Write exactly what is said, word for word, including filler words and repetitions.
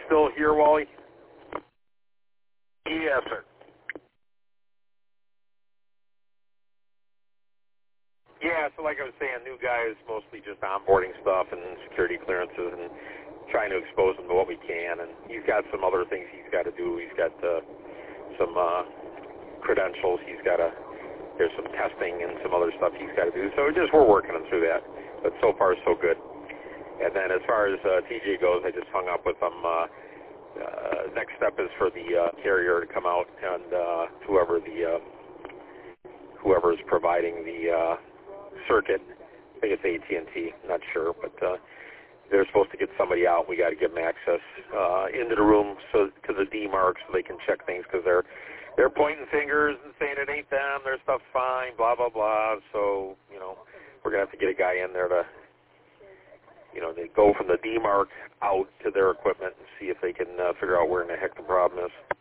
still here, Wally? Yes, sir. Yeah, so like I was saying, new guy is mostly just onboarding stuff and security clearances and trying to expose him to what we can. And he's got some other things he's got to do. He's got uh, some uh, credentials. He's got to, there's some testing and some other stuff he's got to do. So just we're working him through that. But so far, so good. And then as far as uh, T J goes, I just hung up with him. Uh, uh, next step is for the uh, carrier to come out and uh, whoever the uh, whoever is providing the uh, circuit, I think it's A T and T, not sure, but uh, they're supposed to get somebody out. We got to give them access uh, into the room so to the D mark so they can check things because they're they're pointing fingers and saying it ain't them, their stuff's fine, blah blah blah. So you know we're gonna have to get a guy in there to you know they go from the D mark out to their equipment and see if they can uh, figure out where in the heck the problem is.